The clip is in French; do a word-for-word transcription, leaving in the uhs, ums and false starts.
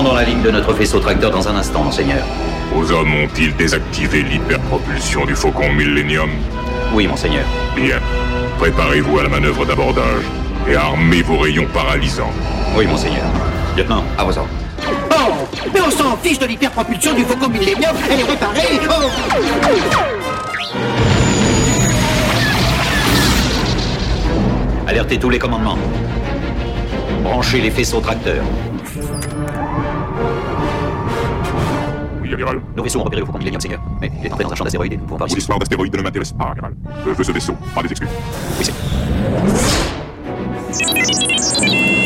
Entrons dans la ligne de notre vaisseau tracteur dans un instant, monseigneur. Vos hommes ont-ils désactivé l'hyperpropulsion du Faucon Millennium? Oui, monseigneur. Bien. Préparez-vous à la manœuvre d'abordage et armez vos rayons paralysants. Oui, monseigneur. Lieutenant, à vos ordres. Oh! Mais on s'en fiche de l'hyperpropulsion du Faucon Millennium. Elle est réparée. Oh! Alertez tous les commandements. Branchez les faisceaux tracteurs. Oui, amiral. Nos vaisseaux ont repéré le Faucon Millennium, seigneur. Mais il est entré dans un champ d'astéroïdes et nous ne pouvons pas... Cette histoire d'astéroïdes ne m'intéresse pas, amiral. Je veux ce vaisseau, pas des excuses. Oui, c'est...